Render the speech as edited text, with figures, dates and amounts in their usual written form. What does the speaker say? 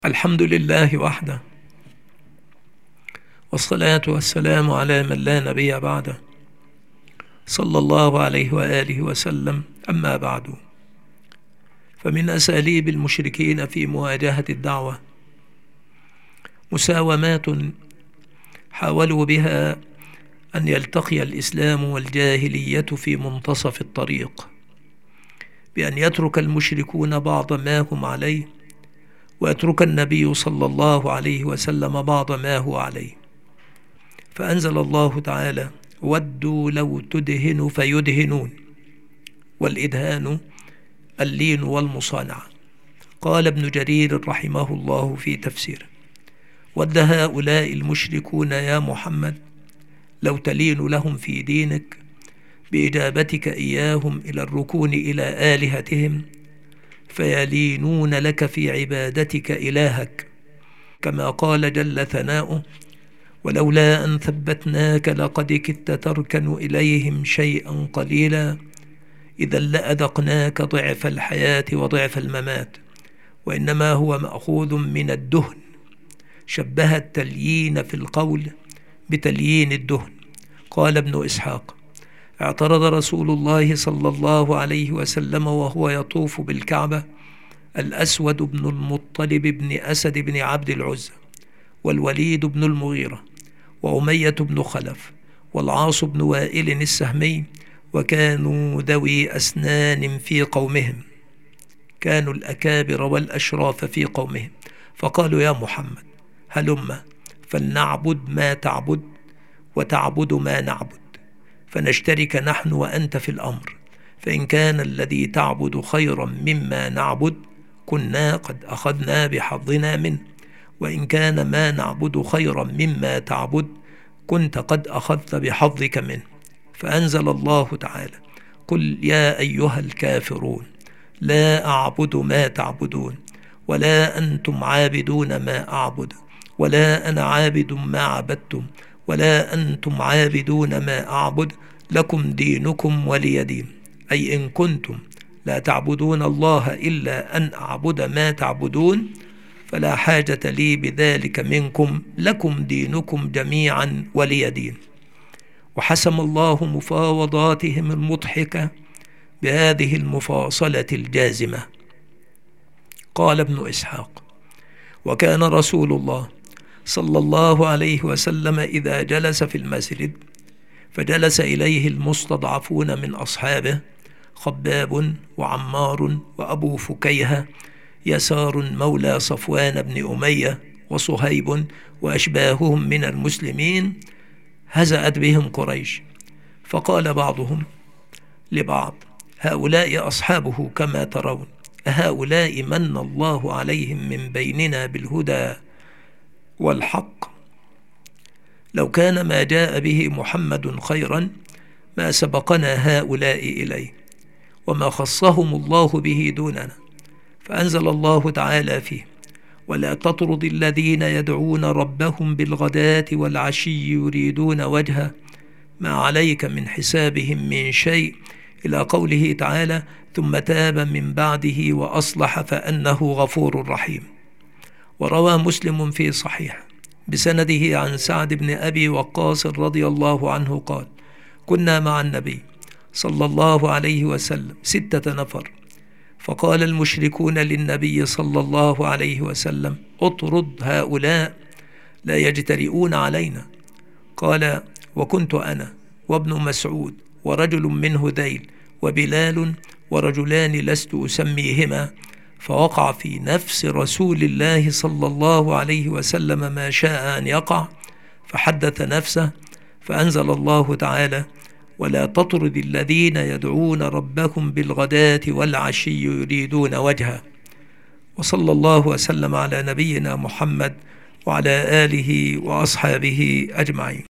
الحمد لله وحده، والصلاة والسلام على من لا نبي بعده، صلى الله عليه وآله وسلم. أما بعد، فمن أساليب المشركين في مواجهة الدعوة مساومات حاولوا بها أن يلتقي الإسلام والجاهلية في منتصف الطريق، بأن يترك المشركون بعض ما هم عليه ويترك النبي صلى الله عليه وسلم بعض ما هو عليه. فأنزل الله تعالى: ودوا لو تدهن فيدهنون، والإدهان اللين والمصانعة. قال ابن جرير رحمه الله في تفسيره: ود هؤلاء المشركون يا محمد لو تلين لهم في دينك بإجابتك إياهم إلى الركون إلى آلهتهم، فيلينون لك في عبادتك إلهك، كما قال جل ثناؤه: ولولا أن ثبتناك لقد كدت تركن إليهم شيئا قليلا إذا لأذقناك ضعف الحياة وضعف الممات، وإنما هو مأخوذ من الدهن. شبه التليين في القول بتليين الدهن. قال ابن إسحاق: اعترض رسول الله صلى الله عليه وسلم وهو يطوف بالكعبة الأسود بن المطلب بن أسد بن عبد العزى، والوليد بن المغيرة، وأمية بن خلف، والعاص بن وائل السهمي، وكانوا ذوي أسنان في قومهم، كانوا الأكابر والأشراف في قومهم. فقالوا: يا محمد هلم فلنعبد ما تعبد وتعبد ما نعبد، فنشترك نحن وأنت في الأمر، فإن كان الذي تعبد خيرا مما نعبد كنا قد أخذنا بحظنا منه، وإن كان ما نعبد خيرا مما تعبد كنت قد أخذت بحظك منه. فأنزل الله تعالى: قل يا أيها الكافرون لا أعبد ما تعبدون ولا أنتم عابدون ما أعبد ولا أنا عابد ما عبدتم ولا أنتم عابدون ما أعبد لكم دينكم ولي دين. أي إن كنتم لا تعبدون الله إلا أن أعبد ما تعبدون فلا حاجة لي بذلك منكم، لكم دينكم جميعا ولي دين. وحسم الله مفاوضاتهم المضحكة بهذه المفاصلة الجازمة. قال ابن إسحاق: وكان رسول الله صلى الله عليه وسلم إذا جلس في المسجد فجلس إليه المستضعفون من أصحابه خباب وعمار وأبو فكيهة يسار مولى صفوان بن أمية وصهيب وأشباههم من المسلمين، هزأت بهم قريش. فقال بعضهم لبعض: هؤلاء أصحابه كما ترون، هؤلاء من الله عليهم من بيننا بالهدى والحق، لو كان ما جاء به محمد خيرا ما سبقنا هؤلاء إليه، وما خصهم الله به دوننا. فأنزل الله تعالى فيه: ولا تطرد الذين يدعون ربهم بالغداة والعشي يريدون وجهه ما عليك من حسابهم من شيء، إلى قوله تعالى: ثم تاب من بعده وأصلح فأنه غفور رحيم. وروى مسلم في صحيح بسنده عن سعد بن أبي وقاص رضي الله عنه قال: كنا مع النبي صلى الله عليه وسلم 6 نفر، فقال المشركون للنبي صلى الله عليه وسلم: اطرد هؤلاء لا يجترئون علينا. قال: وكنت أنا وابن مسعود ورجل من هذيل وبلال ورجلان لست أسميهما، فوقع في نفس رسول الله صلى الله عليه وسلم ما شاء أن يقع، فحدث نفسه، فأنزل الله تعالى: ولا تطرد الذين يدعون ربهم بالغداة والعشي يريدون وجهه. وصلى الله وسلم على نبينا محمد وعلى آله وأصحابه أجمعين.